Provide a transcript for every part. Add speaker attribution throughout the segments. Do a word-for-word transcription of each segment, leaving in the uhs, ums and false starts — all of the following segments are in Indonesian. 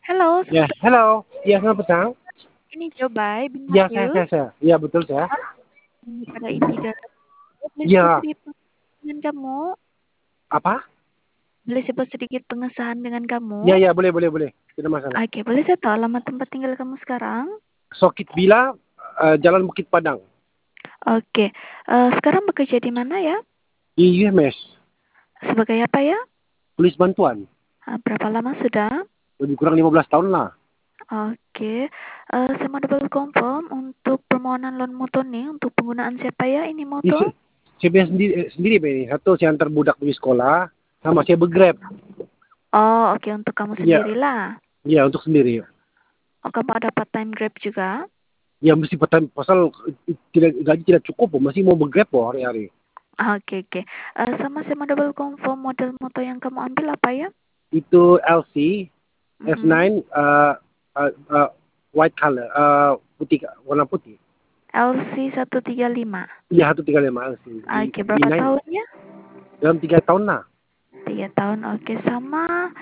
Speaker 1: Halo,
Speaker 2: Ya,
Speaker 1: selamat
Speaker 2: halo. Iya, selamat petang.
Speaker 1: ini Jobai bin
Speaker 2: Iya, saya
Speaker 1: Matius.
Speaker 2: saya saya. Iya, betul saya.
Speaker 1: Ini pada inti data. Boleh sebut
Speaker 2: Iya.
Speaker 1: sedikit dengan kamu?
Speaker 2: Apa?
Speaker 1: Boleh sebut sedikit pengesahan dengan
Speaker 2: Iya,
Speaker 1: kamu?
Speaker 2: iya, boleh, boleh, boleh. Tidak masalah.
Speaker 1: Oke, boleh saya tahu alamat tempat tinggal kamu sekarang?
Speaker 2: Sokit Bila, eh, Jalan Bukit Padang.
Speaker 1: Oke, eh, sekarang bekerja di mana ya?
Speaker 2: Di U M S.
Speaker 1: Sebagai apa ya?
Speaker 2: Polis bantuan.
Speaker 1: Ah, berapa lama sudah?
Speaker 2: Lebih kurang lima belas tahun lah.
Speaker 1: Oke, eh, saya mau double confirm untuk permohonan loan motor nih untuk penggunaan siapa ya ini
Speaker 2: Ini
Speaker 1: motor?
Speaker 2: se- saya punya sendiri, eh, sendiri Pak, ini. Satu, saya antar budak di sekolah. Sama saya begrab.
Speaker 1: Oh, oke untuk kamu
Speaker 2: Iya,
Speaker 1: sendirilah.
Speaker 2: iya, untuk sendiri.
Speaker 1: Oh, kamu ada part time Grab juga?
Speaker 2: Ya, mesti petang, pasal eh, tidak, gaji tidak cukup, Po. Masih mau begrab, Po, hari-hari.
Speaker 1: Oke, oke. Eh, sama saya mau double confirm model motor yang kamu ambil apa ya?
Speaker 2: Itu L C F
Speaker 1: Mm-mm.
Speaker 2: sembilan, uh, uh, uh, white color, uh, putih, warna putih.
Speaker 1: L C seratus tiga puluh lima.
Speaker 2: Iya, satu tiga lima sih. Di
Speaker 1: Oke,
Speaker 2: di
Speaker 1: berapa
Speaker 2: naik
Speaker 1: tahunnya?
Speaker 2: dalam tiga tahun lah.
Speaker 1: Tiga tahun. Oke, sama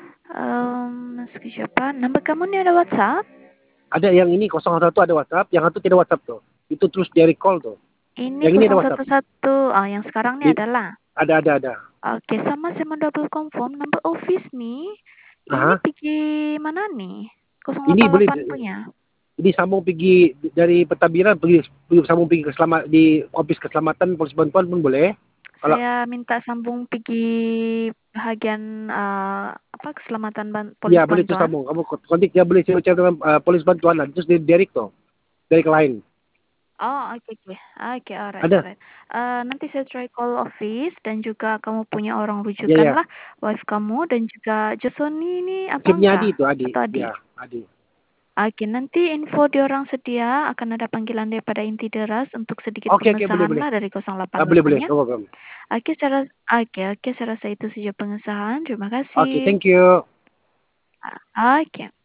Speaker 1: um, siapa? Nomor kamu ini ada WhatsApp?
Speaker 2: Ada yang ini kosong satu ada WhatsApp, yang satu tidak WhatsApp tuh. Itu terus di recall tuh.
Speaker 1: Ini
Speaker 2: Yang ini ada
Speaker 1: nol satu
Speaker 2: WhatsApp.
Speaker 1: satu. Oh, yang sekarang ini
Speaker 2: I-
Speaker 1: adalah.
Speaker 2: ada ada ada.
Speaker 1: Oke, sama saya mau double confirm number office nih. Ini
Speaker 2: Ah,
Speaker 1: pergi mana nih?
Speaker 2: ini boleh
Speaker 1: nol delapan punya.
Speaker 2: ini sambung pergi dari Petabiran pergi, pergi sambung pergi ke selamat di office keselamatan polis bantuan pun boleh. Kalau
Speaker 1: Saya minta sambung pergi bahagian uh, apa keselamatan ban polis
Speaker 2: ya boleh itu
Speaker 1: bantuan.
Speaker 2: sambung. Kamu kontak dia boleh saya cari dengan uh, polis bantuan lah. Terus dari Derek tuh. Dari lain.
Speaker 1: Oh, oke oke. Oke, alright
Speaker 2: Ada.
Speaker 1: alright. Eh, nanti saya try call office dan juga kamu punya orang
Speaker 2: Ya
Speaker 1: rujukan
Speaker 2: ya.
Speaker 1: lah, wife kamu dan juga Josoni ini
Speaker 2: Saya
Speaker 1: abang
Speaker 2: punya Adi
Speaker 1: kah
Speaker 2: itu Adi.
Speaker 1: atau adik?
Speaker 2: Ya, Adi.
Speaker 1: Oke, nanti info di orang sedia akan ada panggilan daripada inti deras untuk sedikit
Speaker 2: Oke oke boleh
Speaker 1: pengesahan
Speaker 2: boleh.
Speaker 1: lah dari
Speaker 2: Ah, boleh boleh.
Speaker 1: nol delapan-nya.
Speaker 2: No problem.
Speaker 1: Oke, saya ras- oke oke saya rasa itu saja pengesahan. Terima
Speaker 2: Oke,
Speaker 1: kasih.
Speaker 2: thank you.
Speaker 1: Oke.